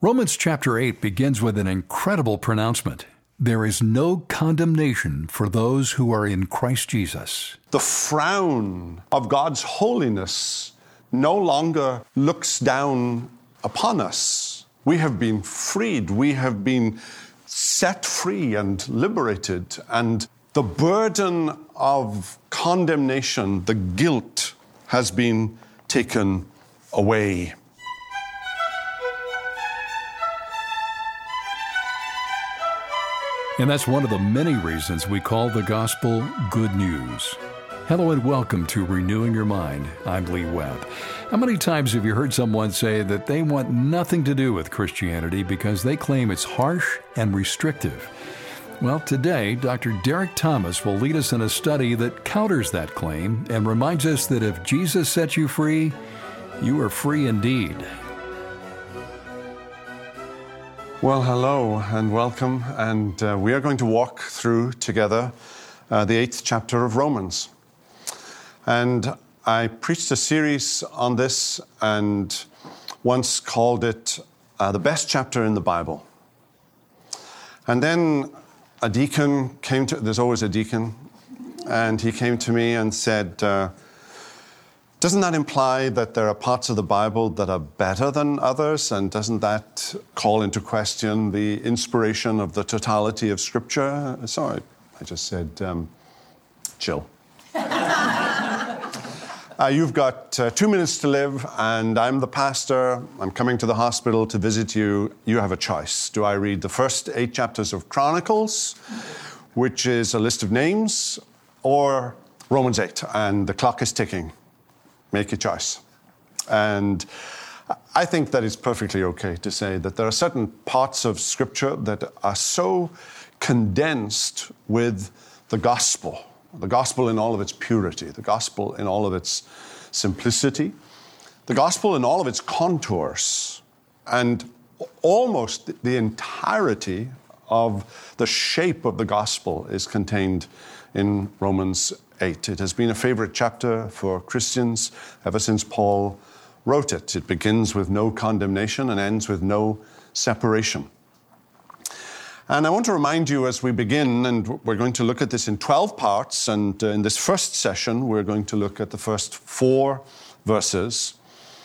Romans chapter 8 begins with an incredible pronouncement. There is no condemnation for those who are in Christ Jesus. The frown of God's holiness no longer looks down upon us. We have been freed. We have been set free and liberated. And the burden of condemnation, the guilt, has been taken away. And that's one of the many reasons we call the gospel good news. Hello and welcome to Renewing Your Mind. I'm Lee Webb. How many times have you heard someone say that they want nothing to do with Christianity because they claim it's harsh and restrictive? Well, today, Dr. Derek Thomas will lead us in a study that counters that claim and reminds us that if Jesus set you free, you are free indeed. Well, hello and welcome, and we are going to walk through together the 8th chapter of Romans. And I preached a series on this and once called it the best chapter in the Bible. And then a deacon came to, there's always a deacon, and he came to me and said, doesn't that imply that there are parts of the Bible that are better than others? And doesn't that call into question the inspiration of the totality of Scripture? So I just said, chill. You've got 2 minutes to live, and I'm the pastor. I'm coming to the hospital to visit you. You have a choice. Do I read the first 8 chapters of Chronicles, which is a list of names, or Romans 8, and the clock is ticking? Make a choice. And I think that it's perfectly okay to say that there are certain parts of Scripture that are so condensed with the gospel in all of its purity, the gospel in all of its simplicity, the gospel in all of its contours, and almost the entirety of the shape of the gospel is contained in Romans 8. It has been a favorite chapter for Christians ever since Paul wrote it. It begins with no condemnation and ends with no separation. And I want to remind you as we begin, and we're going to look at this in 12 parts, and in this first session, we're going to look at the first 4 verses.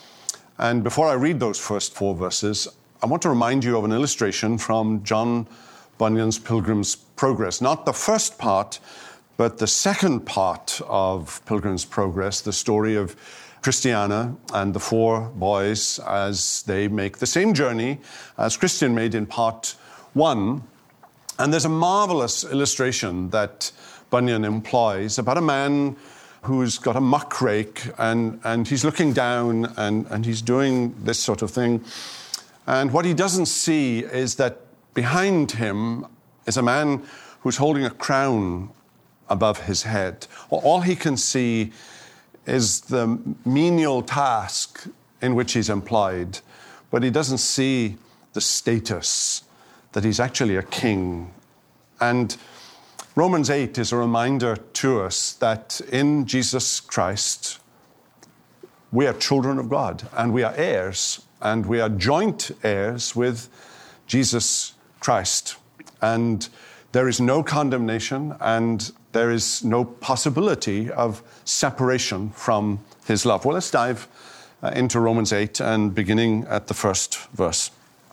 And before I read those first 4 verses, I want to remind you of an illustration from John Bunyan's Pilgrim's Progress. Not the first part, but the second part of Pilgrim's Progress, the story of Christiana and the 4 boys as they make the same journey as Christian made in part 1. And there's a marvelous illustration that Bunyan employs about a man who's got a muck rake and he's looking down and he's doing this sort of thing. And what he doesn't see is that behind him is a man who's holding a crown above his head. All he can see is the menial task in which he's employed, but he doesn't see the status that he's actually a king. And Romans 8 is a reminder to us that in Jesus Christ, we are children of God, and we are heirs, and we are joint heirs with Jesus Christ. And there is no condemnation, and there is no possibility of separation from his love. Well, let's dive into Romans 8 and beginning at the first verse.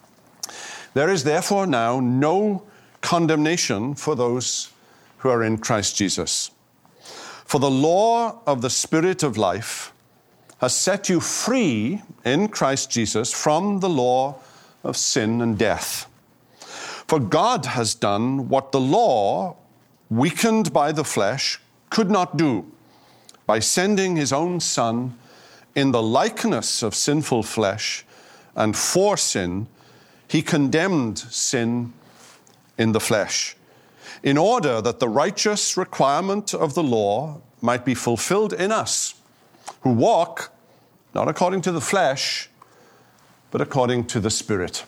There is therefore now no condemnation for those who are in Christ Jesus. For the law of the Spirit of life has set you free in Christ Jesus from the law of sin and death. For God has done what the law, weakened by the flesh, could not do, by sending his own Son in the likeness of sinful flesh, and for sin, he condemned sin in the flesh, in order that the righteous requirement of the law might be fulfilled in us, who walk not according to the flesh, but according to the Spirit.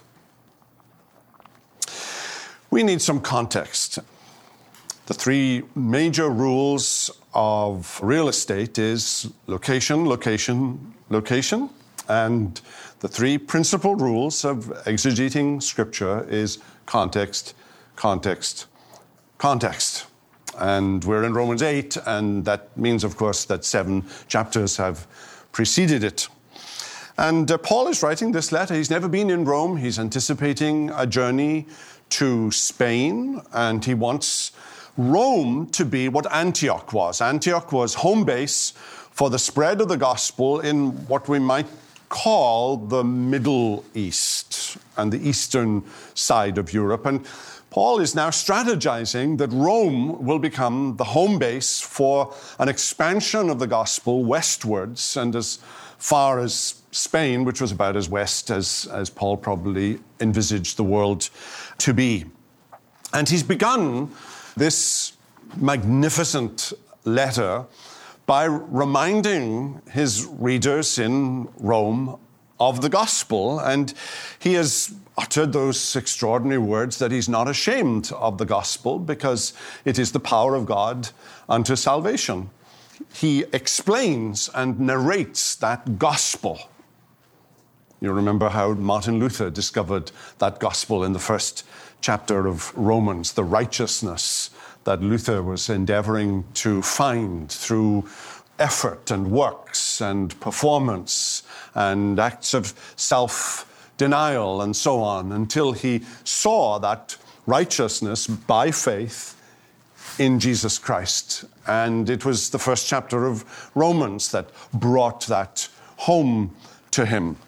We need some context. The 3 major rules of real estate is location, location, location. And The three principal rules of exegeting Scripture is context, context, context. And we're in Romans 8, and that means, of course, that 7 chapters have preceded it. And Paul is writing this letter. He's never been in Rome. He's anticipating a journey to Spain, and he wants Rome to be what Antioch was. Antioch was home base for the spread of the gospel in what we might call the Middle East and the eastern side of Europe. And Paul is now strategizing that Rome will become the home base for an expansion of the gospel westwards and as far as Spain, which was about as west as Paul probably envisaged the world to be. And he's begun this magnificent letter by reminding his readers in Rome of the gospel. And he has uttered those extraordinary words that he's not ashamed of the gospel because it is the power of God unto salvation. He explains and narrates that gospel. You remember how Martin Luther discovered that gospel in the first chapter of Romans, the righteousness that Luther was endeavoring to find through effort and works and performance and acts of self-denial and so on, until he saw that righteousness by faith in Jesus Christ. And it was the first chapter of Romans that brought that home to him.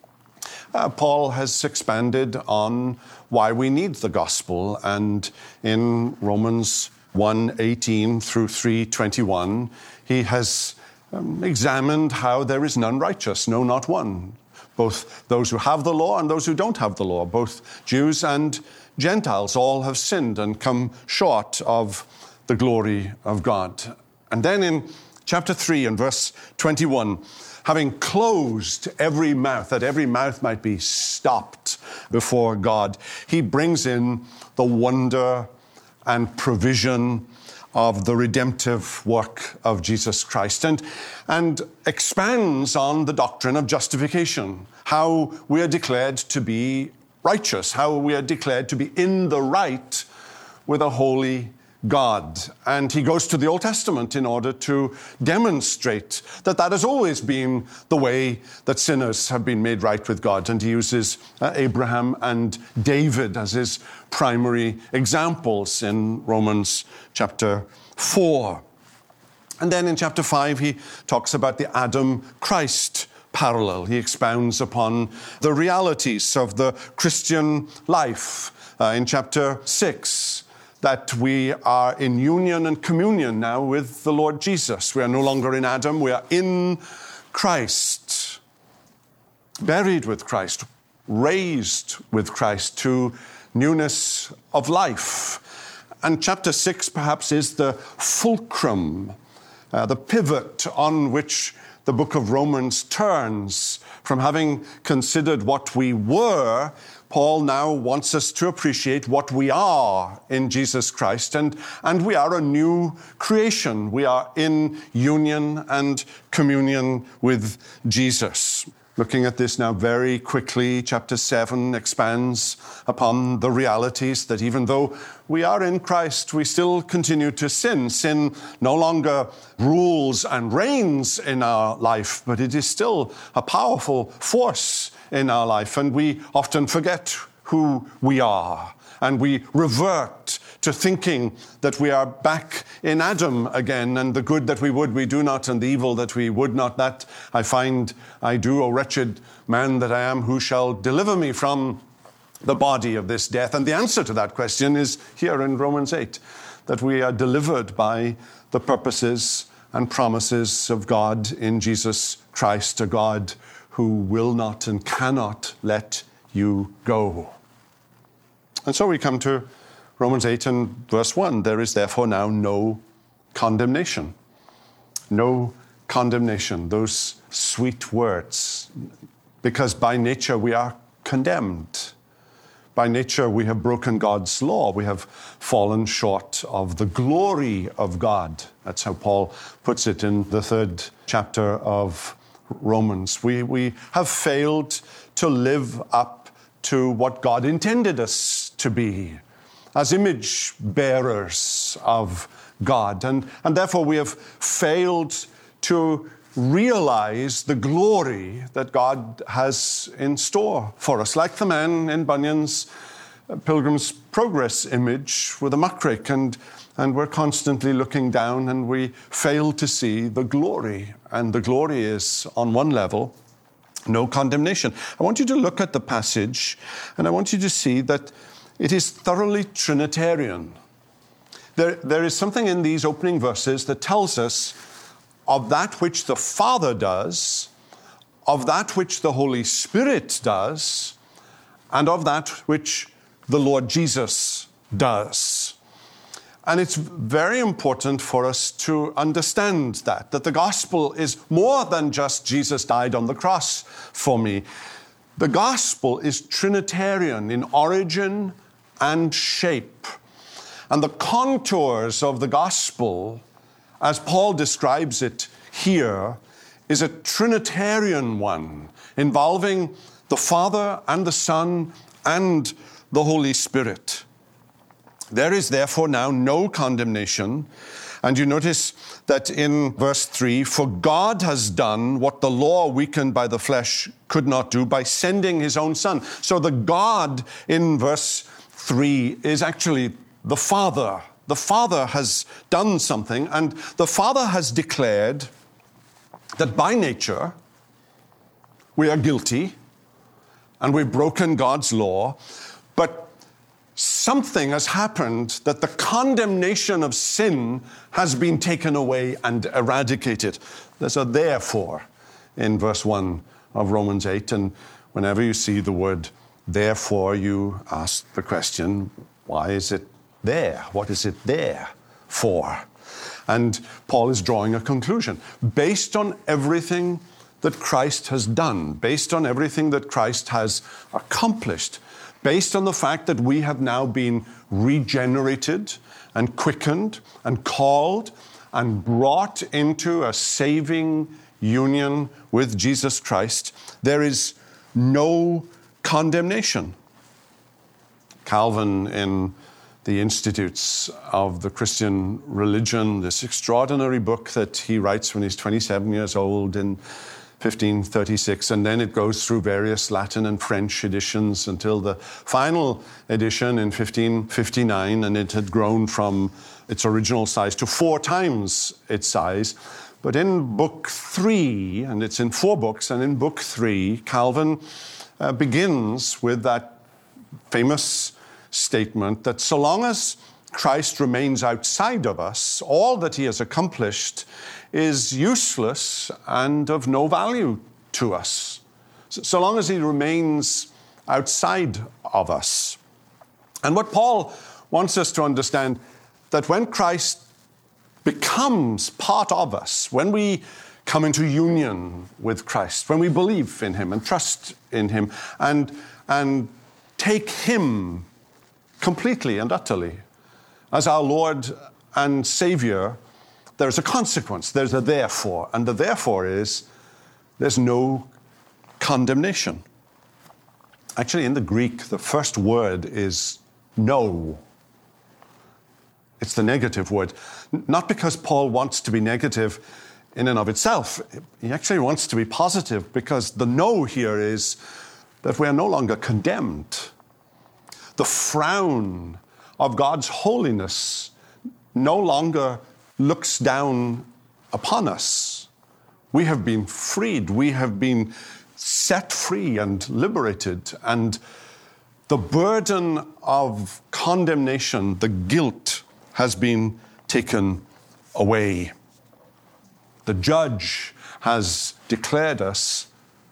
Paul has expanded on why we need the gospel, and in Romans 1:18 through 3:21, he has examined how there is none righteous, no, not one. Both those who have the law and those who don't have the law, both Jews and Gentiles, all have sinned and come short of the glory of God. And then in chapter 3 and verse 21, having closed every mouth, that every mouth might be stopped before God, he brings in the wonder and provision of the redemptive work of Jesus Christ and expands on the doctrine of justification, how we are declared to be righteous, how we are declared to be in the right with a holy God. And he goes to the Old Testament in order to demonstrate that that has always been the way that sinners have been made right with God. And he uses Abraham and David as his primary examples in Romans chapter 4. And then in chapter 5, he talks about the Adam-Christ parallel. He expounds upon the realities of the Christian life. In chapter 6, that we are in union and communion now with the Lord Jesus. We are no longer in Adam, we are in Christ, buried with Christ, raised with Christ to newness of life. And chapter 6 perhaps is the fulcrum, the pivot on which the book of Romans turns. From having considered what we were, Paul now wants us to appreciate what we are in Jesus Christ, and we are a new creation. We are in union and communion with Jesus. Looking at this now very quickly, chapter 7 expands upon the realities that even though we are in Christ, we still continue to sin. Sin no longer rules and reigns in our life, but it is still a powerful force in our life, and we often forget who we are, and we revert to thinking that we are back in Adam again, and the good that we would, we do not, and the evil that we would not, that I find I do. O wretched man that I am, who shall deliver me from the body of this death? And the answer to that question is here in Romans 8, that we are delivered by the purposes and promises of God in Jesus Christ, a God who will not and cannot let you go. And so we come to Romans 8 and verse 1. There is therefore now no condemnation. No condemnation. Those sweet words. Because by nature we are condemned. By nature we have broken God's law. We have fallen short of the glory of God. That's how Paul puts it in the 3rd chapter of Romans. We have failed to live up to what God intended us to be as image bearers of God. And therefore we have failed to realize the glory that God has in store for us, like the man in Bunyan's Pilgrim's Progress image with a muckrake, and we're constantly looking down and we fail to see the glory. And the glory is, on one level, no condemnation. I want you to look at the passage and I want you to see that it is thoroughly Trinitarian. There is something in these opening verses that tells us of that which the Father does, of that which the Holy Spirit does, and of that which the Lord Jesus does. And it's very important for us to understand that the gospel is more than just Jesus died on the cross for me. The gospel is Trinitarian in origin and shape. And the contours of the gospel, as Paul describes it here, is a Trinitarian one, involving the Father and the Son and the Holy Spirit. There is therefore now no condemnation. And you notice that in verse 3, for God has done what the law weakened by the flesh could not do by sending his own Son. So the God in verse 3 is actually the Father. The Father has done something, and the Father has declared that by nature we are guilty and we've broken God's law, but something has happened that the condemnation of sin has been taken away and eradicated. There's a therefore in verse 1 of Romans 8, and whenever you see the word therefore, you ask the question, why is it there? What is it there for? And Paul is drawing a conclusion based on everything that Christ has done, based on everything that Christ has accomplished, based on the fact that we have now been regenerated and quickened and called and brought into a saving union with Jesus Christ. There is no condemnation. Calvin, in the Institutes of the Christian Religion, this extraordinary book that he writes when he's 27 years old in 1536, and then it goes through various Latin and French editions until the final edition in 1559, and it had grown from its original size to 4 times its size. But in book 3, and it's in 4 books, and in book 3, Calvin begins with that famous statement that so long as Christ remains outside of us, all that he has accomplished is useless and of no value to us, so long as he remains outside of us. And what Paul wants us to understand, that when Christ becomes part of us, when we come into union with Christ, when we believe in him and trust in him and take him completely and utterly as our Lord and Savior, there's a consequence, there's a therefore, and the therefore is there's no condemnation. Actually, in the Greek, the first word is no. It's the negative word. Not because Paul wants to be negative in and of itself. He actually wants to be positive, because the no here is that we are no longer condemned. The frown of God's holiness no longer looks down upon us. We have been freed. We have been set free and liberated. And the burden of condemnation, the guilt, has been taken away. The judge has declared us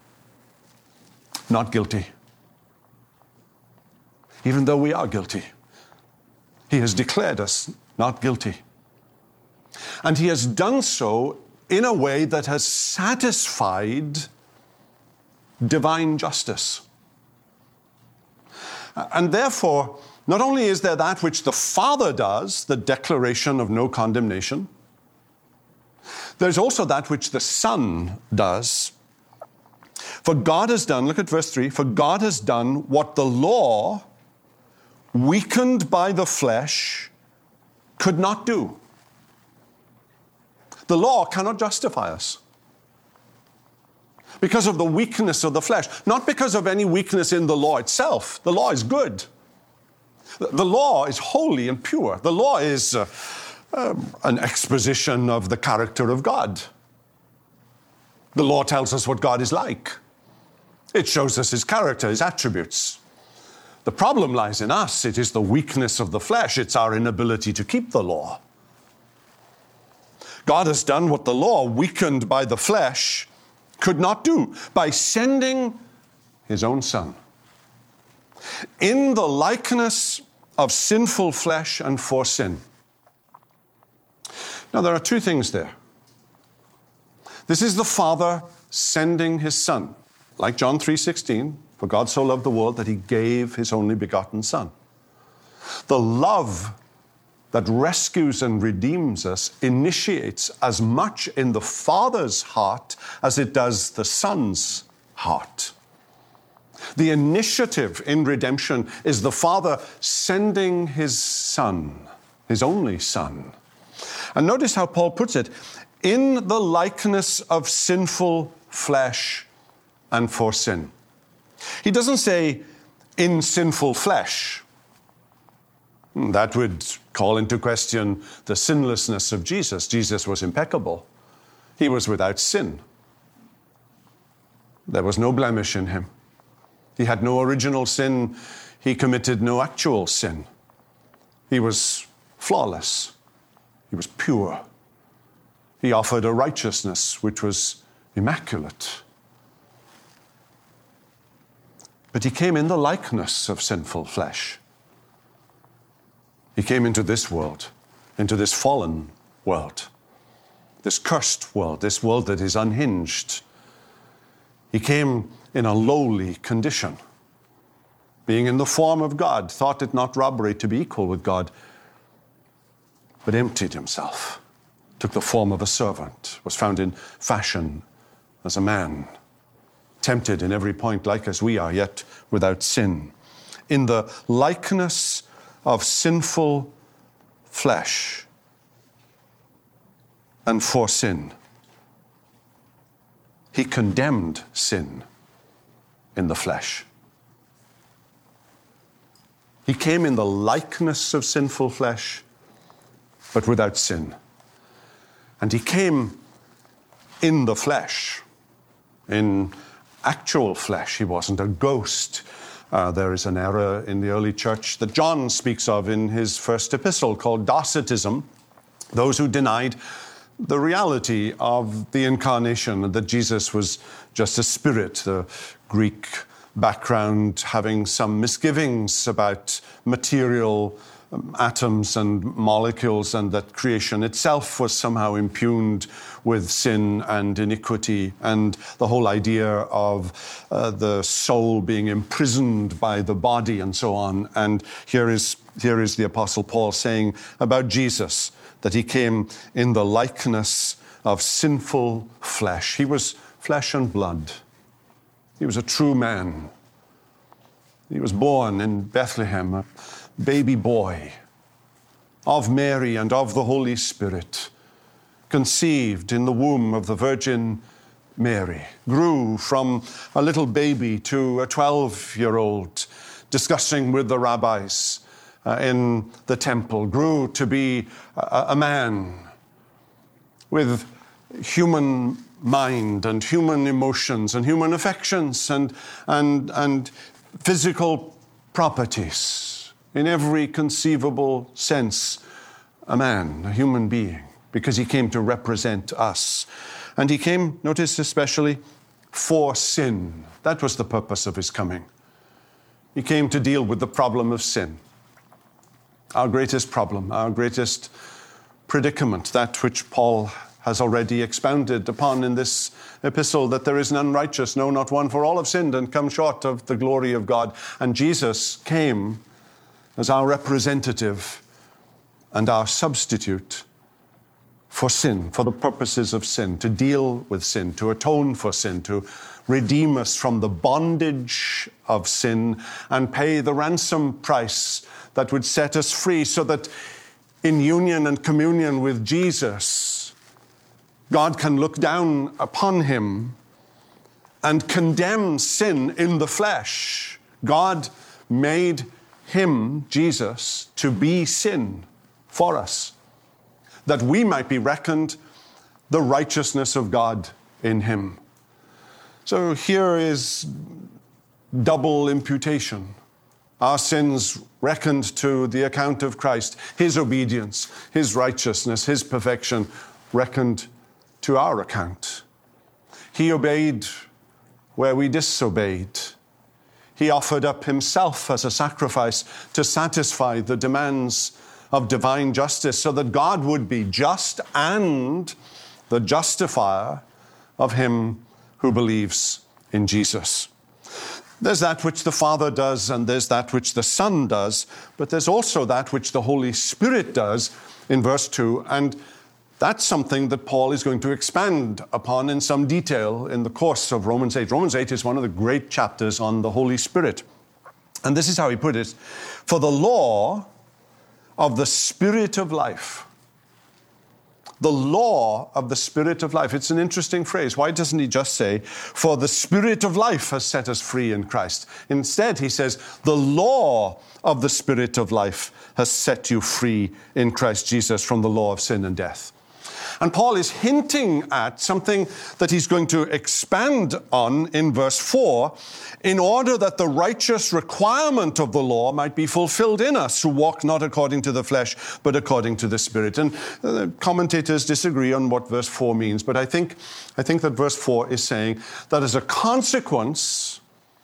not guilty, even though we are guilty. He has declared us not guilty. And he has done so in a way that has satisfied divine justice. And therefore, not only is there that which the Father does, the declaration of no condemnation, there's also that which the Son does. For God has done, look at verse 3, for God has done what the law, weakened by the flesh, could not do. The law cannot justify us because of the weakness of the flesh, not because of any weakness in the law itself. The law is good. The law is holy and pure. The law is an exposition of the character of God. The law tells us what God is like. It shows us his character, his attributes. The problem lies in us. It is the weakness of the flesh. It's our inability to keep the law. God has done what the law, weakened by the flesh, could not do by sending his own Son in the likeness of sinful flesh and for sin. Now, there are two things there. This is the Father sending his Son, like John 3:16, for God so loved the world that he gave his only begotten Son. The love that rescues and redeems us initiates as much in the Father's heart as it does the Son's heart. The initiative in redemption is the Father sending his Son, his only Son. And notice how Paul puts it, in the likeness of sinful flesh and for sin. He doesn't say, in sinful flesh. That would call into question the sinlessness of Jesus. Jesus was impeccable. He was without sin. There was no blemish in him. He had no original sin. He committed no actual sin. He was flawless. He was pure. He offered a righteousness which was immaculate. But he came in the likeness of sinful flesh. He came into this world, into this fallen world, this cursed world, this world that is unhinged. He came in a lowly condition, being in the form of God, thought it not robbery to be equal with God, but emptied himself, took the form of a servant, was found in fashion as a man, tempted in every point like as we are, yet without sin. In the likeness of sinful flesh and for sin. He condemned sin in the flesh. He came in the likeness of sinful flesh, but without sin. And he came in the flesh, in actual flesh. He wasn't a ghost. There is an error in the early church that John speaks of in his first epistle called Docetism, those who denied the reality of the incarnation and that Jesus was just a spirit, the Greek background having some misgivings about material atoms and molecules, and that creation itself was somehow impugned with sin and iniquity, and the whole idea of the soul being imprisoned by the body and so on. And here is the Apostle Paul saying about Jesus that he came in the likeness of sinful flesh. He was flesh and blood. He was a true man. He was born in Bethlehem, a baby boy of Mary and of the Holy Spirit, conceived in the womb of the Virgin Mary, grew from a little baby to a 12-year-old, discussing with the rabbis in the temple, grew to be a man with human mind and human emotions and human affections and physical properties. In every conceivable sense, a man, a human being, because he came to represent us. And he came, notice especially, for sin. That was the purpose of his coming. He came to deal with the problem of sin. Our greatest problem, our greatest predicament, that which Paul has already expounded upon in this epistle, that there is none righteous, no, not one, for all have sinned and come short of the glory of God. And Jesus came as our representative and our substitute for sin, for the purposes of sin, to deal with sin, to atone for sin, to redeem us from the bondage of sin and pay the ransom price that would set us free, so that in union and communion with Jesus, God can look down upon him and condemn sin in the flesh. God made him, Jesus, to be sin for us, that we might be reckoned the righteousness of God in him. So here is double imputation. Our sins reckoned to the account of Christ, his obedience, his righteousness, his perfection reckoned to our account. He obeyed where we disobeyed. He offered up himself as a sacrifice to satisfy the demands of divine justice, so that God would be just and the justifier of him who believes in Jesus. There's that which the Father does, and there's that which the Son does, but there's also that which the Holy Spirit does in verse 2, and that's something that Paul is going to expand upon in some detail in the course of Romans 8. Romans 8 is one of the great chapters on the Holy Spirit. And this is how he put it: for the law of the Spirit of life. The law of the Spirit of life. It's an interesting phrase. Why doesn't he just say, for the Spirit of life has set us free in Christ? Instead, he says, the law of the Spirit of life has set you free in Christ Jesus from the law of sin and death. And Paul is hinting at something that he's going to expand on in verse 4, in order that the righteous requirement of the law might be fulfilled in us who walk not according to the flesh, but according to the Spirit. And commentators disagree on what verse 4 means, but I think that verse 4 is saying that as a consequence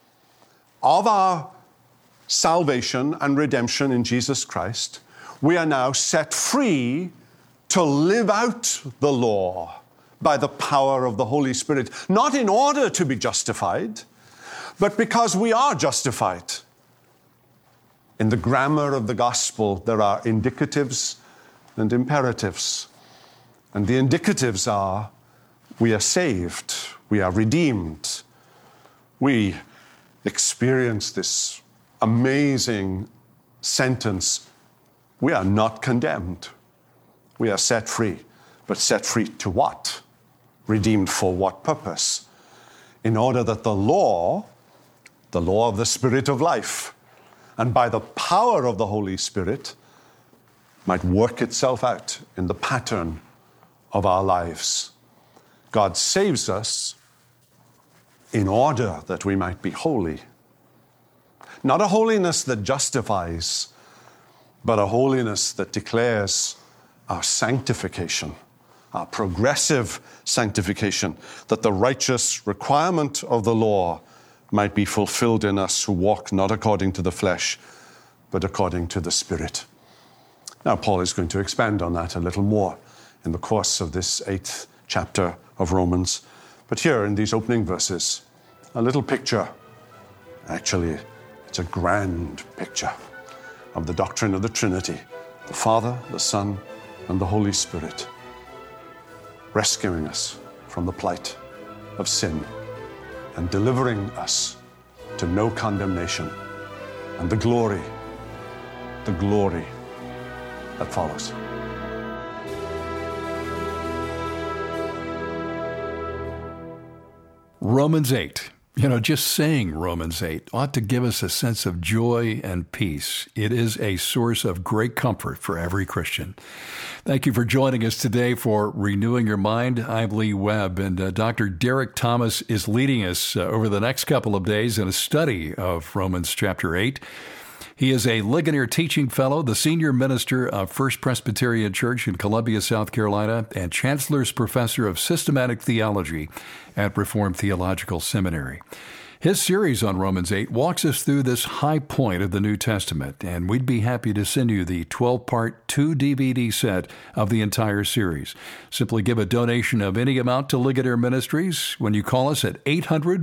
of our salvation and redemption in Jesus Christ, we are now set free to live out the law by the power of the Holy Spirit, not in order to be justified, but because we are justified. In the grammar of the gospel, there are indicatives and imperatives. And the indicatives are, we are saved, we are redeemed, we experience this amazing sentence, we are not condemned. We are set free. But set free to what? Redeemed for what purpose? In order that the law of the Spirit of life, and by the power of the Holy Spirit, might work itself out in the pattern of our lives. God saves us in order that we might be holy. Not a holiness that justifies, but a holiness that declares our sanctification, our progressive sanctification, that the righteous requirement of the law might be fulfilled in us who walk not according to the flesh, but according to the Spirit. Now, Paul is going to expand on that a little more in the course of this 8th chapter of Romans. But here in these opening verses, a little picture. Actually, it's a grand picture of the doctrine of the Trinity, the Father, the Son, and the Holy Spirit, rescuing us from the plight of sin and delivering us to no condemnation, and the glory that follows. Romans 8. Just saying Romans 8 ought to give us a sense of joy and peace. It is a source of great comfort for every Christian. Thank you for joining us today for Renewing Your Mind. I'm Lee Webb, and Dr. Derek Thomas is leading us over the next couple of days in a study of Romans chapter 8. He is a Ligonier Teaching Fellow, the Senior Minister of First Presbyterian Church in Columbia, South Carolina, and Chancellor's Professor of Systematic Theology at Reformed Theological Seminary. His series on Romans 8 walks us through this high point of the New Testament, and we'd be happy to send you the 12-part 2-DVD set of the entire series. Simply give a donation of any amount to Ligonier Ministries when you call us at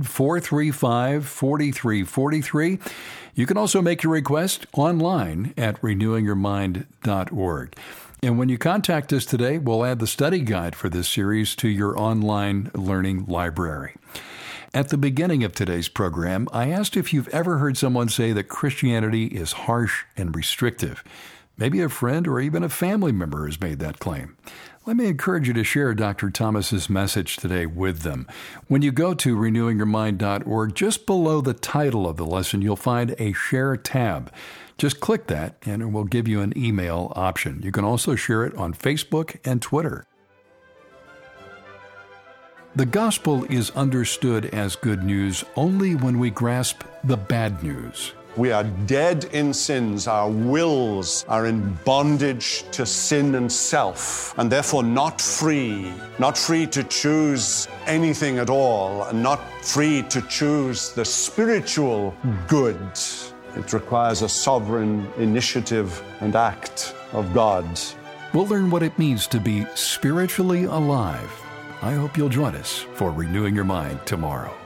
800-435-4343. You can also make your request online at renewingyourmind.org. And when you contact us today, we'll add the study guide for this series to your online learning library. At the beginning of today's program, I asked if you've ever heard someone say that Christianity is harsh and restrictive. Maybe a friend or even a family member has made that claim. Let me encourage you to share Dr. Thomas's message today with them. When you go to renewingyourmind.org, just below the title of the lesson, you'll find a Share tab. Just click that, and it will give you an email option. You can also share it on Facebook and Twitter. The gospel is understood as good news only when we grasp the bad news. We are dead in sins. Our wills are in bondage to sin and self, and therefore not free to choose anything at all, and not free to choose the spiritual good. It requires a sovereign initiative and act of God. We'll learn what it means to be spiritually alive. I hope you'll join us for Renewing Your Mind tomorrow.